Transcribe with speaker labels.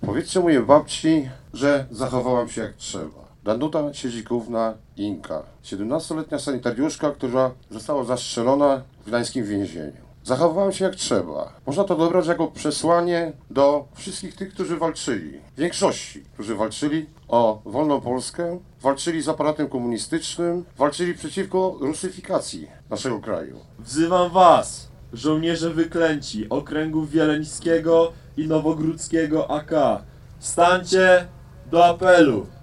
Speaker 1: Powiedzcie mojej babci, że zachowałam się jak trzeba. Danuta Siedzikówna Inka, 17-letnia sanitariuszka, która została zastrzelona w gdańskim więzieniu. Zachowałam się jak trzeba. Można to odebrać jako przesłanie do wszystkich tych, którzy walczyli. Większości, którzy walczyli o wolną Polskę, walczyli z aparatem komunistycznym, walczyli przeciwko rusyfikacji naszego kraju.
Speaker 2: Wzywam was, żołnierze wyklęci okręgów wieleńskiego i nowogródzkiego AK. Stańcie do apelu!